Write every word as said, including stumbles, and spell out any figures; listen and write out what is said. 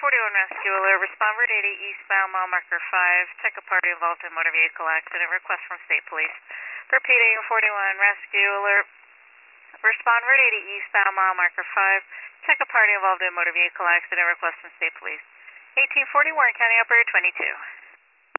forty-one Rescue Alert, respond Route eighty eastbound mile marker five, check a party involved in motor vehicle accident, request from State Police. Repeating, forty-one Rescue Alert, respond Route eighty eastbound mile marker five, check a party involved in motor vehicle accident, request from State Police. eighteen forty, Warren County Operator twenty-two.